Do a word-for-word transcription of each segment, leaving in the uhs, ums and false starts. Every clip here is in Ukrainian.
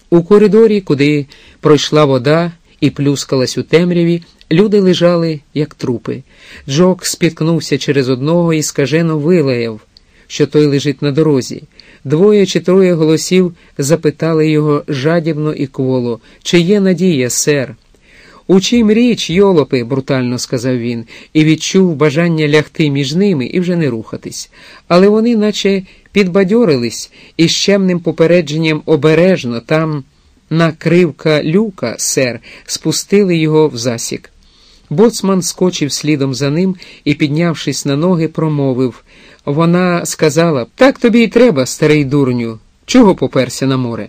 У коридорі, куди пройшла вода і плюскалась у темряві, люди лежали, як трупи. Джок спіткнувся через одного і скажено вилаяв, що той лежить на дорозі. Двоє чи троє голосів запитали його жадібно і кволо: «Чи є надія, сер?» «У чим річ, йолопи?» – брутально сказав він, і відчув бажання лягти між ними і вже не рухатись. Але вони наче підбадьорились і з чемним попередженням обережно там накривка люка, сер, спустили його в засік. Боцман скочив слідом за ним і, піднявшись на ноги, промовив. Вона сказала: «Так тобі й треба, старий дурню. Чого поперся на море?»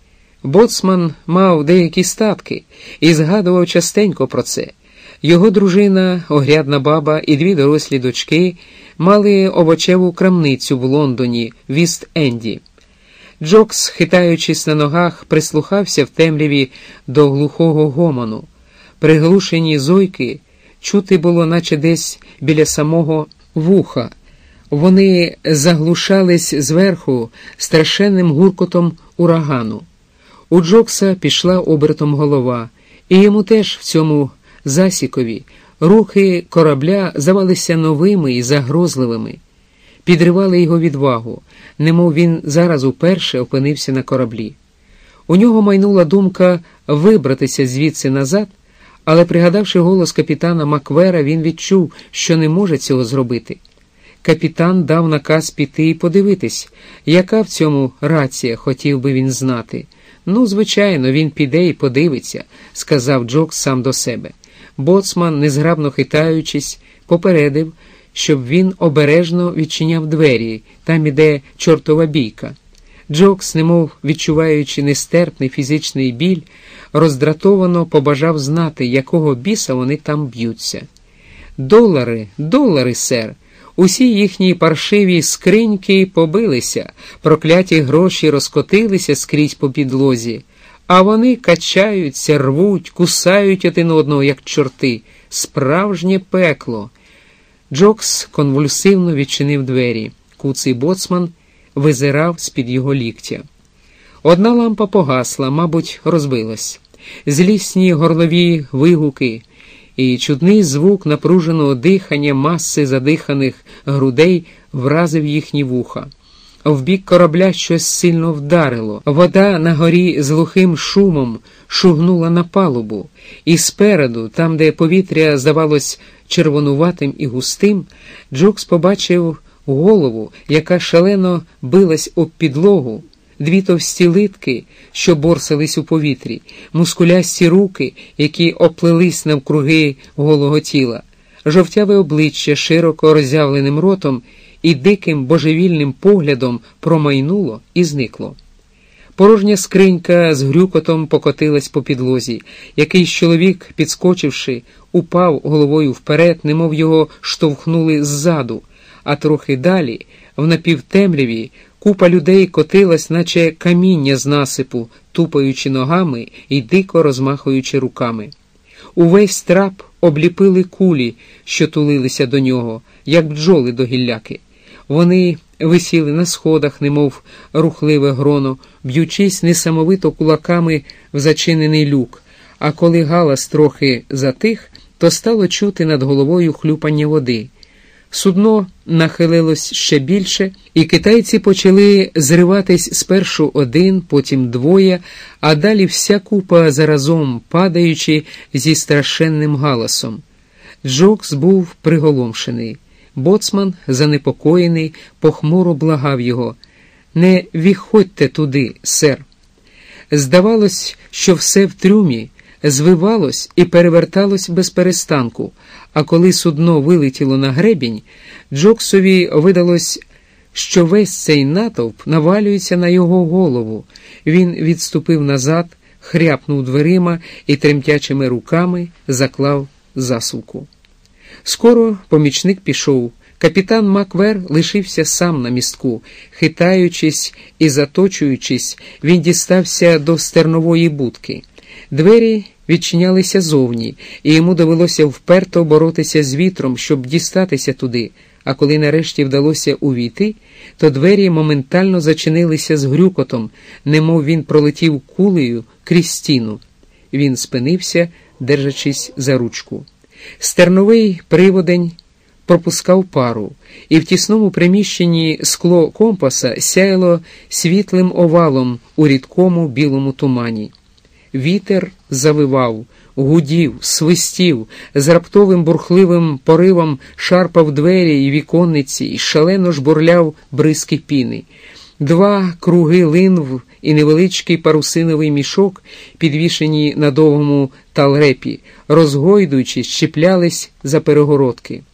Боцман мав деякі статки і згадував частенько про це. Його дружина, огрядна баба і дві дорослі дочки мали овочеву крамницю в Лондоні, в Іст-Енді. Джокс, хитаючись на ногах, прислухався в темряві до глухого гомону. Приглушені зойки чути було наче десь біля самого вуха. Вони заглушались зверху страшенним гуркотом урагану. У Джокса пішла обертом голова, і йому теж в цьому засікові рухи корабля здавалися новими і загрозливими, підривали його відвагу, немов він зараз уперше опинився на кораблі. У нього майнула думка вибратися звідси назад, але, пригадавши голос капітана Маквера, він відчув, що не може цього зробити. Капітан дав наказ піти і подивитись, яка в цьому рація, хотів би він знати. «Ну, звичайно, він піде і подивиться», – сказав Джокс сам до себе. Боцман, незграбно хитаючись, попередив, щоб він обережно відчиняв двері, там іде чортова бійка. Джокс, немов відчуваючи нестерпний фізичний біль, роздратовано побажав знати, якого біса вони там б'ються. «Долари, долари, сер! Усі їхні паршиві скриньки побилися, прокляті гроші розкотилися скрізь по підлозі, а вони качаються, рвуть, кусають один одного, як чорти. Справжнє пекло!» Джокс конвульсивно відчинив двері. Куций боцман визирав з-під його ліктя. Одна лампа погасла, мабуть, розбилась. Злісні горлові вигуки і чудний звук напруженого дихання маси задиханих грудей вразив їхні вуха. В бік корабля щось сильно вдарило. Вода на горі з глухим шумом шугнула на палубу, і спереду, там, де повітря здавалось червонуватим і густим, Джокс побачив голову, яка шалено билась об підлогу, дві товсті литки, що борсались у повітрі, мускулясті руки, які оплелись навкруги голого тіла, жовтяве обличчя широко роззявленим ротом і диким божевільним поглядом промайнуло і зникло. Порожня скринька з грюкотом покотилась по підлозі. Якийсь чоловік, підскочивши, упав головою вперед, немов його штовхнули ззаду, а трохи далі, в напівтемряві, купа людей котилась, наче каміння з насипу, тупаючи ногами і дико розмахуючи руками. Увесь трап обліпили кулі, що тулилися до нього, як бджоли до гілляки. Вони висіли на сходах, немов рухливе гроно, б'ючись несамовито кулаками в зачинений люк, а коли галас трохи затих, то стало чути над головою хлюпання води. Судно нахилилось ще більше, і китайці почали зриватись спершу один, потім двоє, а далі вся купа заразом, падаючи зі страшенним галасом. Джокс був приголомшений. Боцман, занепокоєний, похмуро благав його: «Не виходьте туди, сер». Здавалось, що все в трюмі звивалось і переверталось без перестанку, а коли судно вилетіло на гребінь, Джоксові видалось, що весь цей натовп навалюється на його голову. Він відступив назад, хряпнув дверима і тремтячими руками заклав засувку. Скоро помічник пішов. Капітан Маквер лишився сам на містку. Хитаючись і заточуючись, він дістався до стернової будки. Двері відчинялися зовні, і йому довелося вперто боротися з вітром, щоб дістатися туди, а коли нарешті вдалося увійти, то двері моментально зачинилися з грюкотом, немов він пролетів кулею крізь стіну. Він спинився, держачись за ручку. Стерновий приводень пропускав пару, і в тісному приміщенні скло компаса сяяло світлим овалом у рідкому білому тумані. Вітер завивав, гудів, свистів, з раптовим бурхливим поривом шарпав двері й віконниці й шалено жбурляв бризки піни. Два круги линв і невеличкий парусиновий мішок, підвішені на довгому талрепі, розгойдуючись, щеплялись за перегородки.